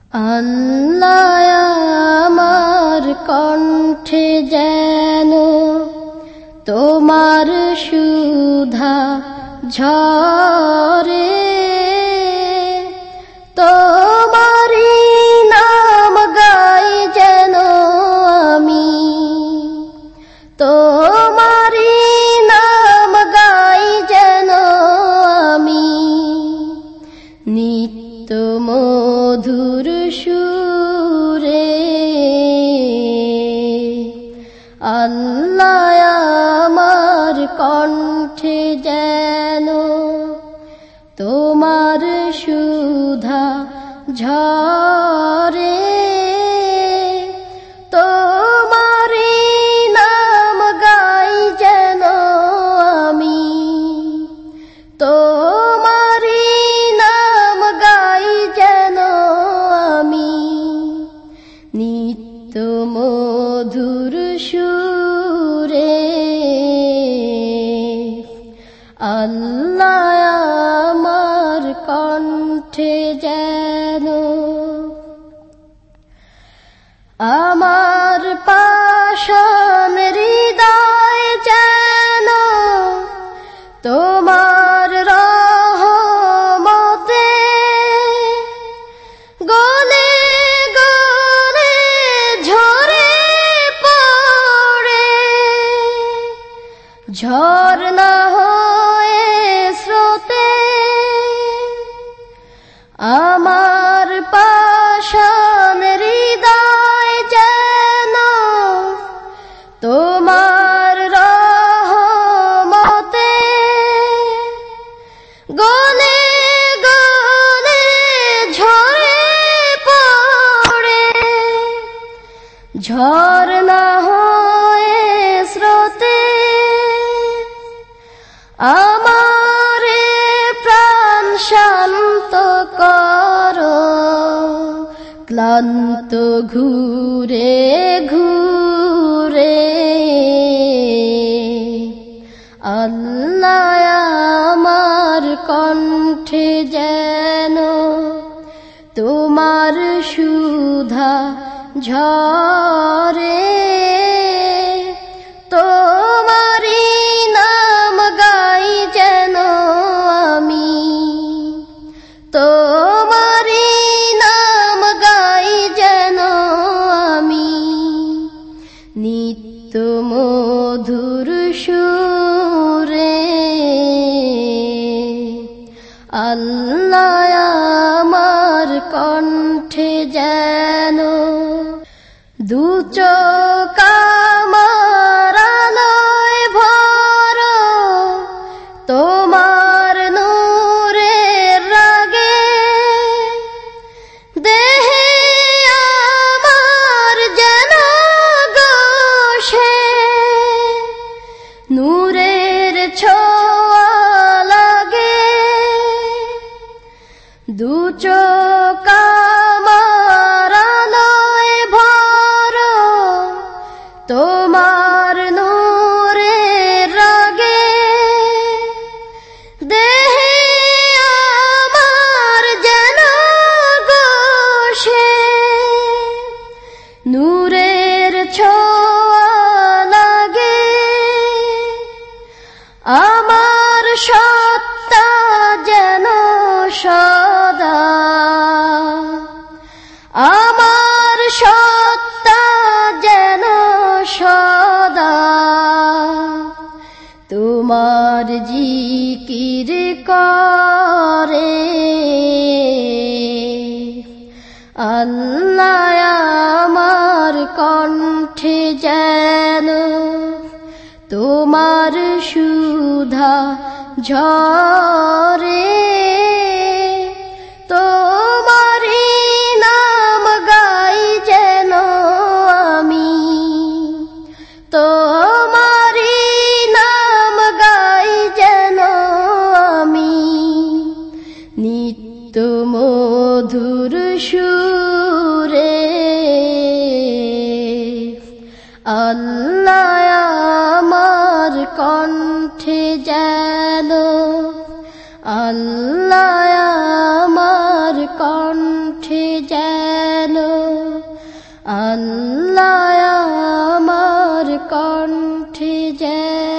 আল্লাহ আমার কণ্ঠে যেন তোমার সুধা ঝরে, তোমারই নাম গাই যেন আমি, তোমারই নাম গাই যেন আমি, নিত্য মধুর সুরে। আল্লাহ আমার কণ্ঠে যেন তোমার সুধা ঝরে, তোমারই নাম গাই যেন আমি, তোমারই নাম গাই যেন আমি, নিত্য মধুর সুরে। আল্লাহ আমার কণ্ঠে যেন আমার পাষাণ হৃদয় যেন তোমার রহমতে গলে গলে ঝরে পড়ে, ঝরনা হয়ে স্রোতে। আমার পাষাণ হৃদয় যেন তোমার রহমতে গলে গলে ঝরে পড়ে, ঝরনা হয়ে স্রোতে। আমারে প্রাণ শান্ত করো, ক্লান্ত ঘুরে ঘুরে। আল্লাহ আমার কণ্ঠে যেন তোমার সুধা ঝরে, তোমারই নাম গাই যেন আমি, তোমারই নাম গাই যেন আমি, নিত্য মধুর সুরে। আল্লাহ আমার কণ্ঠে যেন দু চোখ আমার আলোয় ভরো, তোমার নূরের রাগে দেহে আমার যেন গসে, নূরের ছোঁয়া লাগে। দু চোখ আমার আলোয় ভরো, তোমার নূরের রাগে দেহে আমার যেন গসে, নূরের ছোঁয়া লাগে। আমার সত্তা যেন সদা, আমার সত্তা যেন সদা তোমার জিকির করে। আল্লাহ আমার কণ্ঠে যেন তোমার সুধা ঝরে, তোমারই নাম গাই যেন আমি, তোমারই নাম গাই যেন আমি, নিত্য মধুর সুরে। আল্লাহ আমার কণ্ঠে যেন, আল্লাহ আমার কণ্ঠে যেন যেন আল্লাহ আমার কণ্ঠে যেন